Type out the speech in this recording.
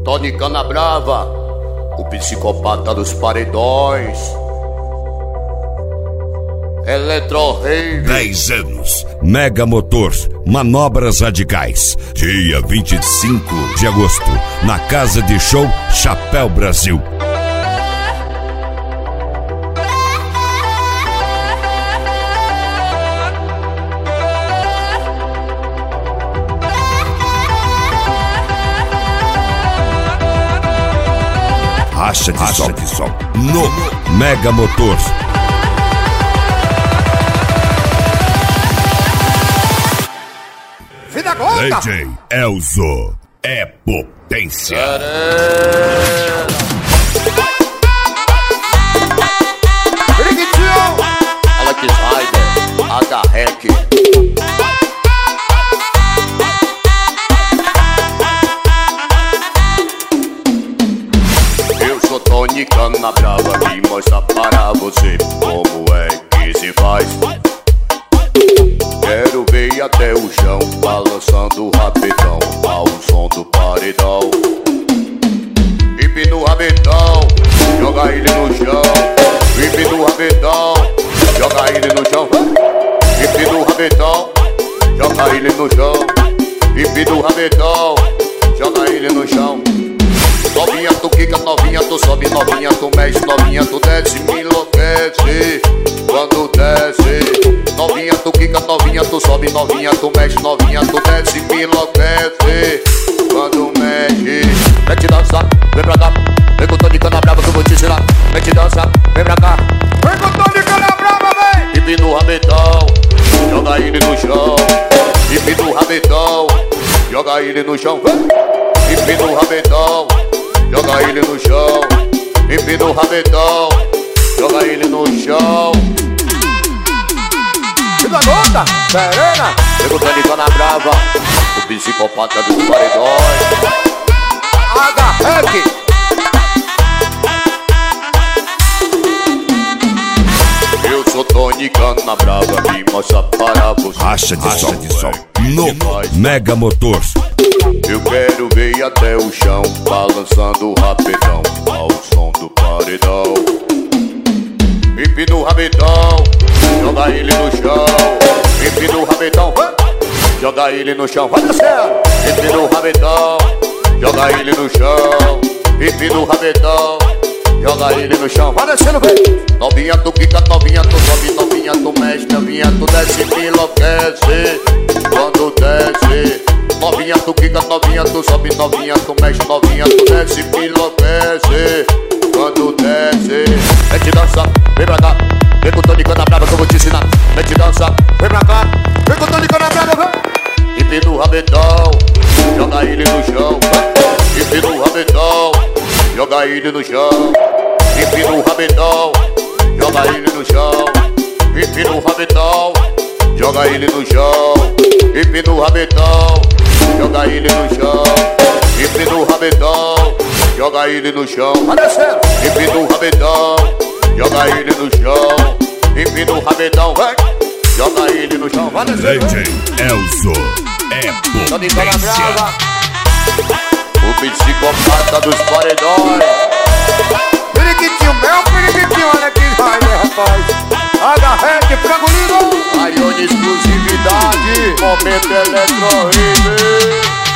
Tony Canabrava, o psicopata dos paredões. Eletro Rave. 10 anos. Mega Motor, Manobras Radicais. Dia 25 de agosto, na Casa de Show Chapéu Brasil. Racha de som no Mega Motor. Vida gorda! DJ Elzo é potência. Alex Rider, H-Rec. Eu sou Tony Canabrava, que mostra para você como é que se faz. Quero ver até o chão, balançando rapidão ao som do paredão. Pipe no rabetão, joga ele no chão. Pipe no rabetão, joga ele no chão. Pipe no rabetão, joga ele no chão. Pipe no rabetão, joga ele no chão. Novinha tu quica, novinha tu sobe, novinha tu mexe, novinha tu desce, me enlouquece quando desce. Novinha tu quica, novinha tu sobe, novinha tu mexe, novinha tu desce, me enlouquece quando mexe. Mete dança, vem pra cá, vem com o Tony Canabrava que eu vou te ensinar. Mete dança, vem pra cá, vem com o Tony Canabrava, vem! Pipe no rabetão, joga ele no chão. Pipe no rabetão, joga ele no chão. Pipe no rabetão, joga ele no chão. Pipe no rabetão, joga ele no chão. Vida gorda! Serena! Pegou Tony Canabrava, o psicopata dos paredões. H-Rec. Eu sou Tony Canabrava, me mostra para você. Racha de som no Mega Motor. Eu quero ver até o chão, balançando rapidão ao som do paredão. Pipe no rabetão, joga ele no chão. Pipe no rabetão, joga ele no chão. Vai descendo. Pipe no rabetão, joga ele no chão. Pipe no rabetão, joga ele no chão. Vai descendo, vem. Novinha tu quica, novinha tu sobe, novinha tu mexe, novinha tu desce, me enlouquece quando desce. Novinha tu quica, novinha tu sobe, novinha tu mexe, novinha tu desce, me enlouquece quando desce. Mete dança, vem pra cá, vem com o Tony Canabrava que eu vou te ensinar. Mete dança, vem pra cá, vem com o Tony Canabrava, vem. Pipe no rabetão, joga ele no chão. Pipe no rabetão, joga ele no chão. Pipe no rabetão, joga ele no chão. Pipe no rabetão, joga ele no chão. Pipe no rabetão, joga ele no chão. Pipe no rabetão, joga ele no chão. Vai descendo. Pipe no rabetão, joga ele no chão. Pipe no rabetão, vai. Joga ele no chão. Vai descendo. DJ Elzo é Tony potência. Canabrava, o psicopata dos paredões. Periquitinho, meu periquitinho, olha que vai, rapaz. H-Rec, frangolino. Raione exclusividade, momento Eletro Rave.